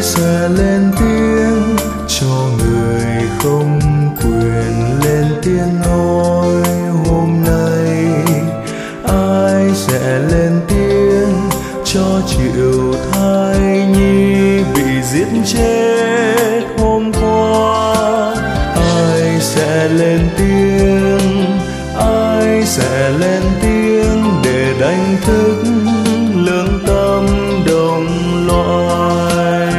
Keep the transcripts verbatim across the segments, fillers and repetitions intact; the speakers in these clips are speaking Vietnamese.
sẽ lên tiếng cho người không quyền lên tiếng nói hôm nay? Ai sẽ lên tiếng cho Triệu thai nhi bị giết chết hôm qua? Ai sẽ lên tiếng, ai sẽ lên tiếng để đánh thức lương tâm đồng loài?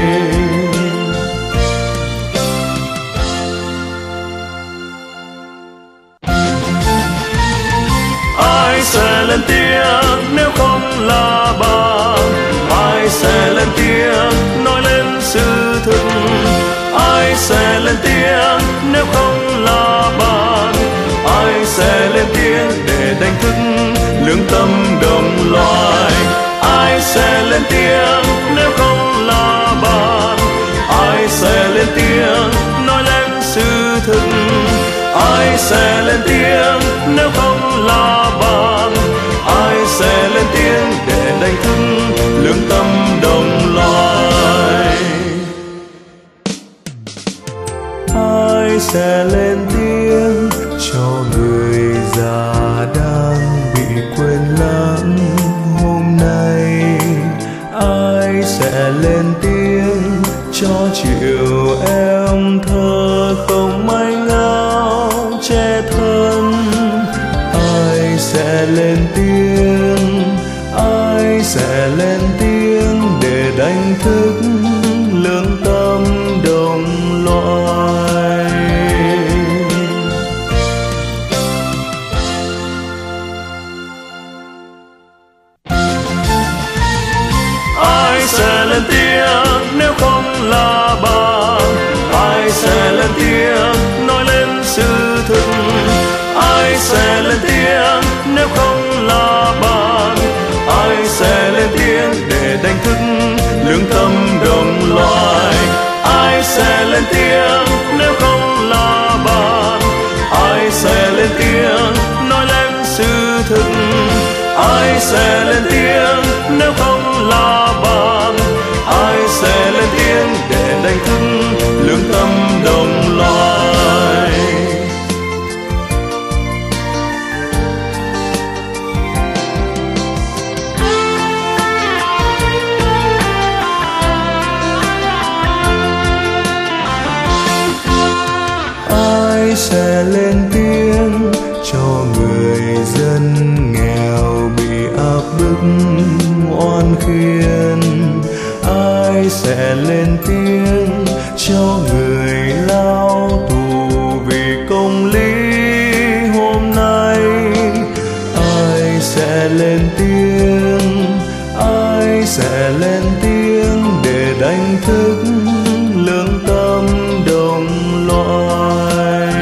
Ai sẽ lên tiếng nếu không là bạn? Ai sẽ lên tiếng nói lên sự thực? Ai sẽ lên tiếng nếu không là bạn? Ai sẽ lên tiếng để đánh thức lương tâm đồng loài? Ai sẽ lên tiếng nếu không là bạn? Ai sẽ lên tiếng nói lên sự thực? Ai sẽ lên tiếng nếu không là bạn? Ai sẽ lên tiếng để đánh thức lương tâm đồng loài? Ai sẽ lên tiếng cho người già đang bị quên lãng hôm nay? Ai sẽ lên tiếng cho Triệu em thơ không manh áo che thân? Ai sẽ lên tiếng, ai sẽ lên tiếng để đánh thức lương tâm đồng loài? Ai sẽ lên tiếng nếu không là bạn? Ai sẽ lên tiếng nói lên sự thực? Ai sẽ lên tiếng nếu không là bạn? Ai sẽ lên tiếng để đánh thức lương tâm đồng loài? Ai sẽ lên tiếng nếu không là bạn? Ai sẽ lên tiếng nói lên sự thực? Ai sẽ lên tiếng nếu không là bạn? Ai sẽ lên tiếng để đánh thức lương tâm đồng loài? Ai sẽ lên tiếng cho người dân nghèo bị áp bức oan khiên? Ai sẽ lên tiếng cho người lao tù vì công lý hôm nay? Ai sẽ lên tiếng, ai sẽ lên tiếng để đánh thức lương tâm đồng loài?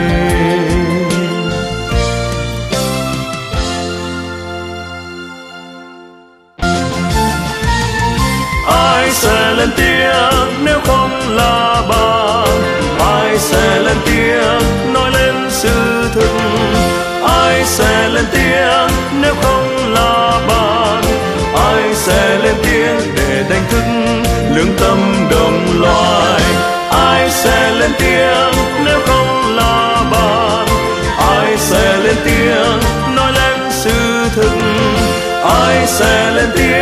Ai sẽ lên tiếng nếu không là bạn? Ai sẽ lên tiếng nói lên sự thực? Ai sẽ lên tiếng nếu không là bạn? Ai sẽ lên tiếng để đánh thức lương tâm đồng loài? Ai sẽ lên tiếng nếu không là bạn? Ai sẽ lên tiếng nói lên sự thực? Ai sẽ lên tiếng